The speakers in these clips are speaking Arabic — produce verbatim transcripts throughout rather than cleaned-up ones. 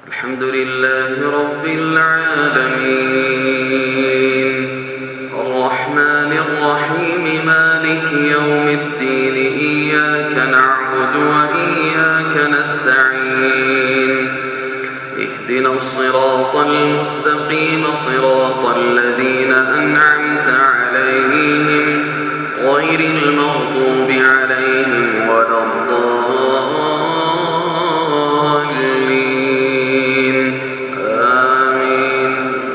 الحمد لله رب العالمين الرحمن الرحيم مالك يوم الدين إياك نعبد وإياك نستعين اهدنا الصراط المستقيم صراط الذين أنعمت عليهم غير المغضوب عليهم ولا الضالين آمين.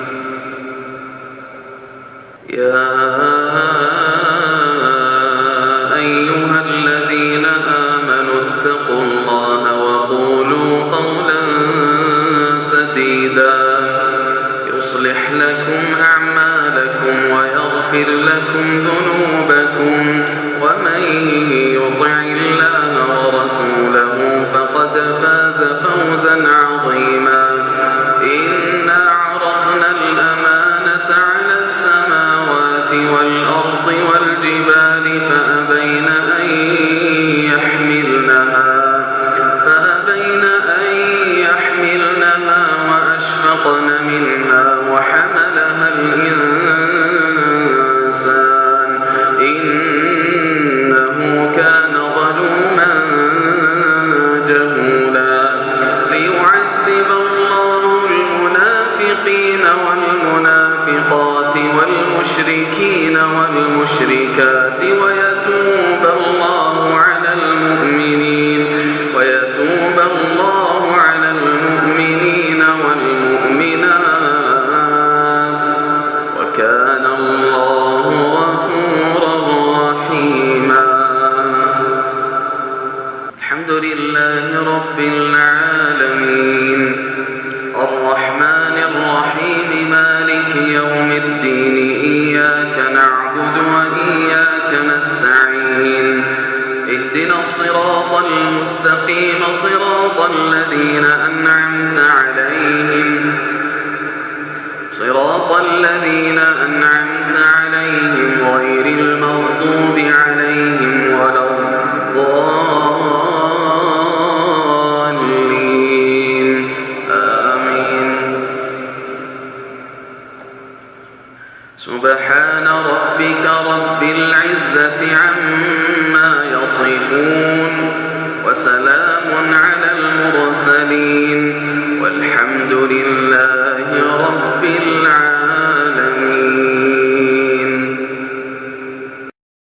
يا أيها الذين آمنوا اتقوا الله وقولوا قولا سديدا يصلح لكم أعمالكم ويغفر لكم ذنوبكم ومن يطع الله ورسوله فقد فاز فوزا عظيما. إنا عرضنا الأمانة على السماوات والأرض والجبال فأبين أن يحملنها فأبين أن يحملنها وأشفقن منها وحملها الإنسان إنه كان ظلوما جهولا. ليعذب الله المنافقين والمنافقات والمشركين والمشركات ويتوب الله على المؤمنين ويتوب الله على المؤمنين والمؤمنات وكان الله غفورا رحيما. الحمد لله رب العالمين الرحمن الرحيم مالك يوم الدين إياك نعبد وإياك نستعين اهدنا الصراط المستقيم صراط الذين أنعمت عليهم صراط الذين أنعمت عليهم غير المغضوب عليهم